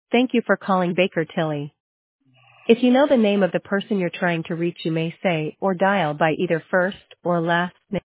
Thank you for calling Baker Tilly. If you know the name of the person you're trying to reach, you may say or dial by either first or last name.